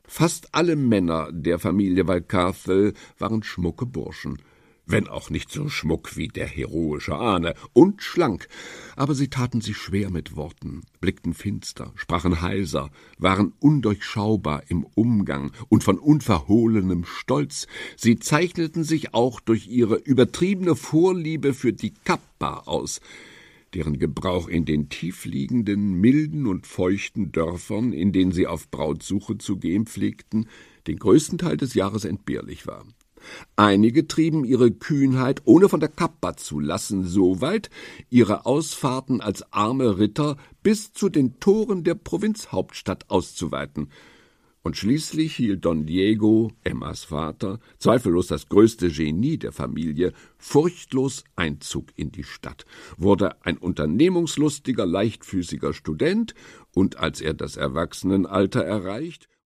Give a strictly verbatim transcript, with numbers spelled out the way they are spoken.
Fast alle Männer der Familie Valcarcel waren schmucke Burschen, wenn auch nicht so schmuck wie der heroische Ahne, und schlank, aber sie taten sich schwer mit Worten, blickten finster, sprachen heiser, waren undurchschaubar im Umgang und von unverhohlenem Stolz. Sie zeichneten sich auch durch ihre übertriebene Vorliebe für die Kappa aus, deren Gebrauch in den tiefliegenden, milden und feuchten Dörfern, in denen sie auf Brautsuche zu gehen pflegten, den größten Teil des Jahres entbehrlich war. Einige trieben ihre Kühnheit, ohne von der Kappa zu lassen, so weit, ihre Ausfahrten als arme Ritter bis zu den Toren der Provinzhauptstadt auszuweiten. Und schließlich hielt Don Diego, Emmas Vater, zweifellos das größte Genie der Familie, furchtlos Einzug in die Stadt, wurde ein unternehmungslustiger, leichtfüßiger Student und, als er das Erwachsenenalter erreicht,